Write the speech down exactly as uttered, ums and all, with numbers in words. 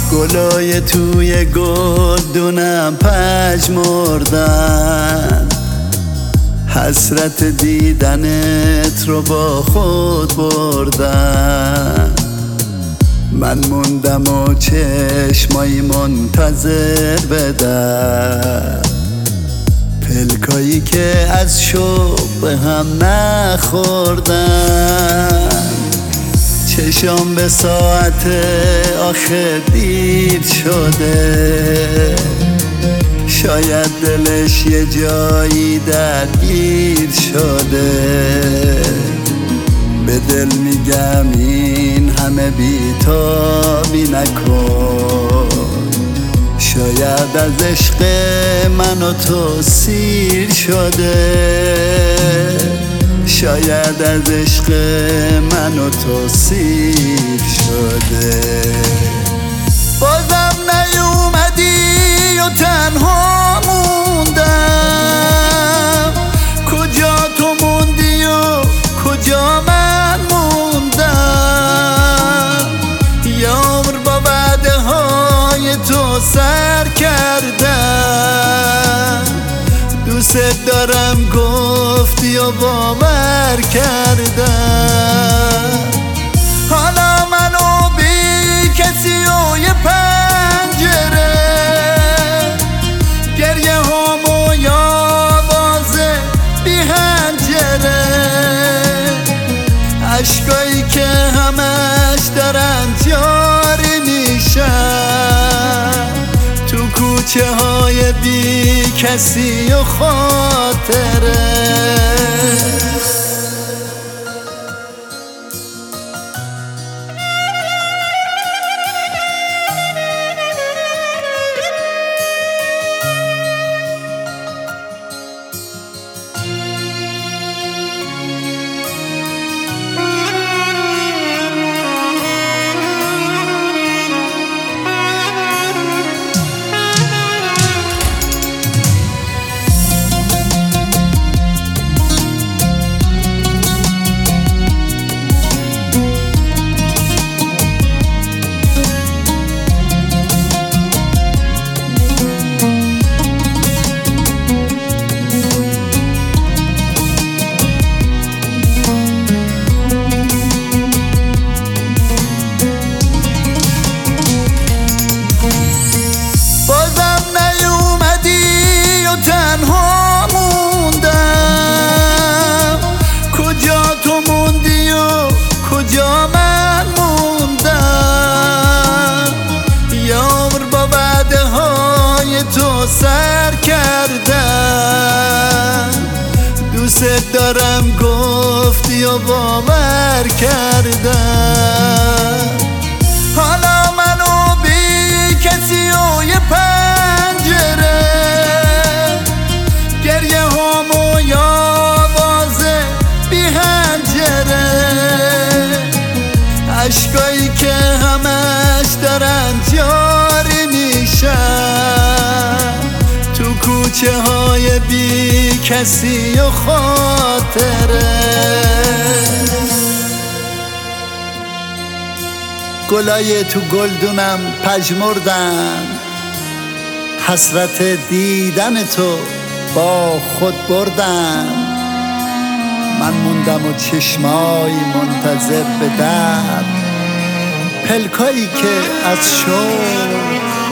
گلای توی گلدونم پژمردن، حسرت دیدنت رو با خود بردن. من موندم و چشمایی منتظر بدن، پلکایی که از شوق به هم نخوردن. چشام به ساعت آخه دیر شده، شاید دلش یه جایی درگیر شده. به دل میگم این همه بی‌تابی نکن، شاید از عشق من و تو سیر شده، شاید از عشق من و تو سیر شده. بازم نیومدی و تنها موندم، کجا تو موندی و کجا من موندم. یه عمر با وعده های تو سر کردم، دوست دارم گفتی و باور کردم. حالا منو بی کسی و یه پنجره، گریه همو یا بازه بی هنجره. عشقایی که همش دارن جاری میشن تو کوچه های بی کسی و خاطره. سر کردم، دوست دارم گفتی و باور کردم. حالا منو بی کسی و یه پنجره، گریه همو یا بازه بی هنجره. عشقایی که همش دارن جاری میشن تو کوچه های بی کسی و خاطره. گلای تو گلدونم پژمردن، حسرت دیدن تو با خود بردن. من موندم و چشمای منتظر به در، پلکایی که از شوق